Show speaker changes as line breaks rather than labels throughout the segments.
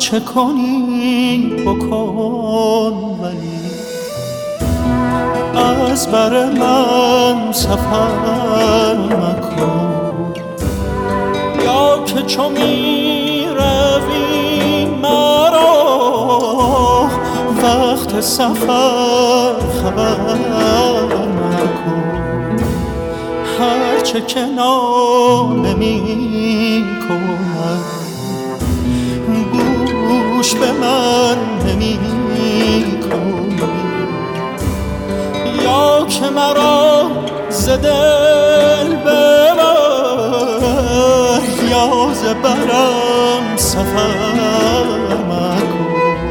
چه کنی بکن، ولی از بر من سفر مکن. یا که چو می روی مرا وقت سفر خبر مکن. هرچه که ناله می کند گوش به من نمی کنی. یا که مرا ز دل ببر، یا ز برم سفر مکن.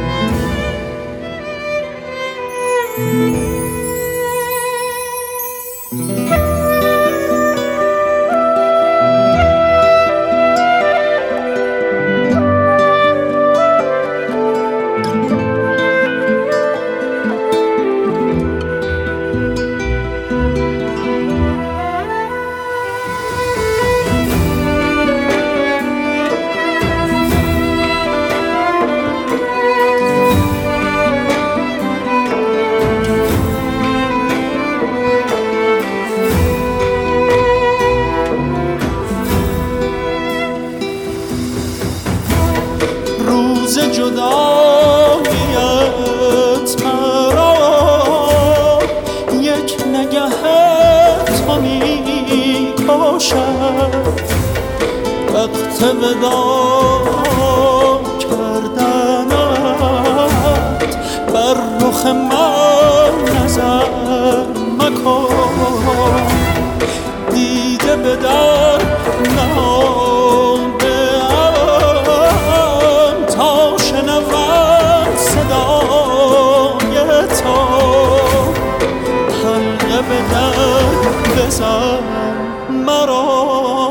روز جداییت مرا یک نگه تو می کشد. وقت وداع کردنت بر رخ من نظر مکن. دیده به در نهادم تا شنوم صدای تو. حلقه به در بزن مرا،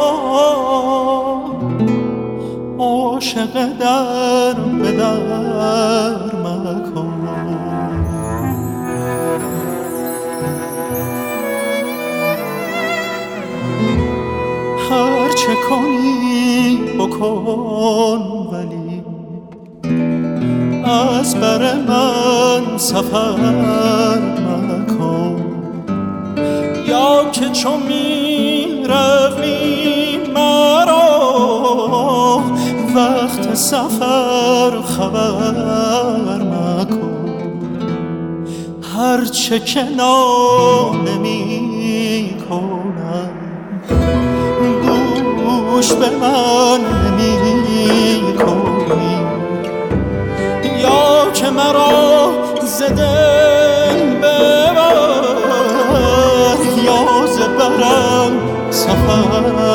عاشق در به در مکن. هر چه کنی بکن، ولی از بر من سفر مکن. یا که چو می روی مرا وقت سفر خبر مکن. هر چه که ناله می کنم گوش به من نمی کنی. یا که مرا ز دل ببر، یا ز برم سفر